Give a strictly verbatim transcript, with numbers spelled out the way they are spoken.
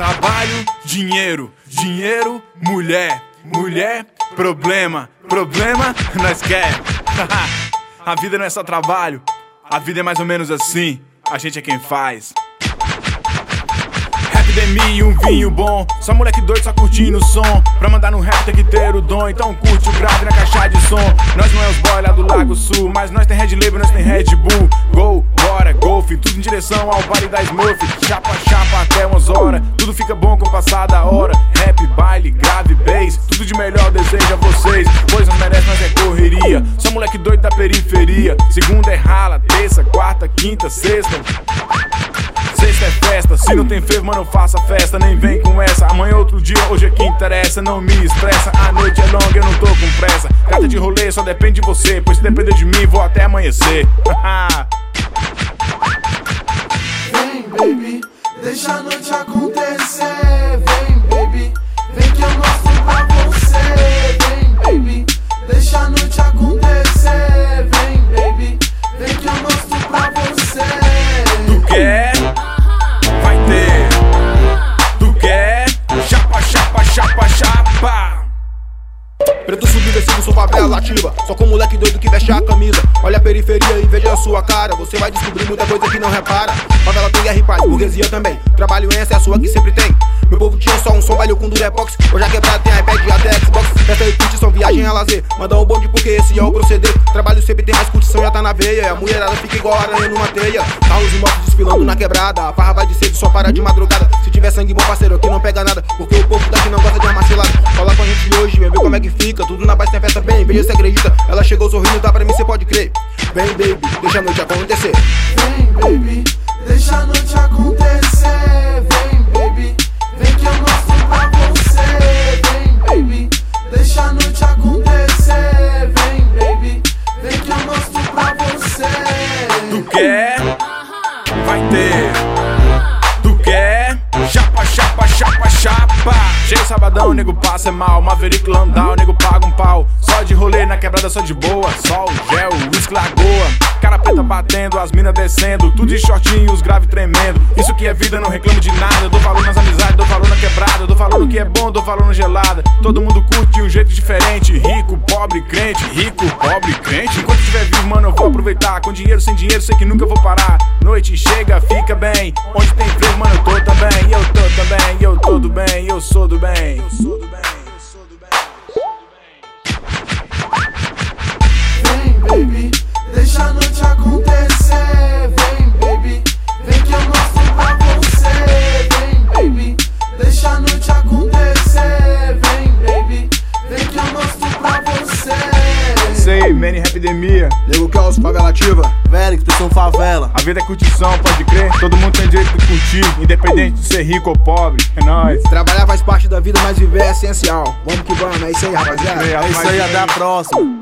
Trabalho, dinheiro, dinheiro, mulher, mulher, problema, problema, nós quer. A vida não é só trabalho, a vida é mais ou menos assim, a gente é quem faz. Rap de mim, um vinho bom, só moleque doido, só curtindo o som. Pra mandar no rap tem que ter o dom, então curte o grave na caixa de som. Nós não é os boy lá do Lago Sul, mas nós tem Red Label, nós tem Red Bull. Gol, bora, golfe, tudo em direção ao baile da Smurf. Chapa, chapa até umas horas, tudo fica bom com o passar da hora. Rap, baile, grave, bass, tudo de melhor desejo a vocês, pois não merece, mas é correria. Só moleque doido da periferia. Segunda é rala, terça, quarta, quinta, sexta. Sexta é festa, se não tem frevo, mano, faça festa. Nem vem com essa, amanhã é outro dia, hoje é que interessa. Não me estressa, a noite é longa, eu não tô com pressa. Carta de rolê só depende de você, pois se depender de mim, vou até amanhecer. Vem, baby, deixa a noite acontecer. Vem, baby, vem que eu mostro pra você. Vem, baby, deixa a noite acontecer. Vem, baby, vem que eu mostro pra você. Tu quer? Vai ter. Tu quer? Chapa, chapa, chapa, chapa. Preto subversivo, sou favela ativa, só com moleque doido que veste a camisa. Olha a periferia e veja a sua cara, você vai descobrir muita coisa que não repara. Favela tem guerra e paz, burguesia também, trabalho essa é a sua que sempre tem. Meu povo tinha só um som, valeu com durepox, hoje a quebrada tem iPad e até Xbox. Festa e curtição, viagem a lazer, manda um bonde porque esse é o proceder. Trabalho sempre tem mais curtição, já tá na veia, e a mulherada fica igual aranha numa teia. Carros e motos desfilando na quebrada, a farra vai de cedo, só para de madrugada. Se tiver sangue bom parceiro aqui não pega nada, porque o povo daqui não gosta de armar cilada. Fala com a gente hoje, vem ver como é que fica, tudo na base tem festa bem, veja se acredita. Ela chegou sorrindo, dá pra mim, cê pode crer. Vem baby, deixa a noite acontecer. Vem baby, deixa a noite acontecer. Vem baby, vem que eu mostro pra você. Vem baby, deixa a noite acontecer. Vem baby, vem que eu mostro pra você. Tu quer? Vai ter. Tu quer? Chapa, chapa, chapa, chapa. Chega sabadão, nego passa mal. Maverick Landau, nego paga um pau. Só de rolê na quebrada, só de boa. Sol, gel, whisky, lagoa. Cara preta batendo, as minas descendo. Tudo de shortinho, os grave tremendo. Isso que é vida, não reclamo de nada. Dou valor nas amizades, dou valor na quebrada. Dou valor no que é bom, dou valor na gelada. Todo mundo curte de um jeito diferente. Rico, pobre, crente. Rico, pobre, crente. Enquanto estiver vivo, mano, eu vou aproveitar. Com dinheiro, sem dinheiro, sei que nunca vou parar. Noite chega, fica bem. Onde tem frevo, mano, eu tô também. Eu tô também, eu tô do bem. Eu sou do bem. Eu sou do bem. Eu sou do bem. Vem baby, deixa a noite acontecer. Vem baby, vem que eu mostro pra você. Vem baby, deixa a noite acontecer. Vem baby, vem que eu mostro pra você. Sei, Manny Rapidemia. Nego Caos, favela ativa, velho que tu são favela. A vida é curtição, pode crer. Todo mundo tem direito de curtir, independente de ser rico ou pobre. É nóis. Trabalhar faz parte da vida, mas viver é essencial. Vamos que vamos, é isso aí, rapaziada. É isso aí, até a próxima.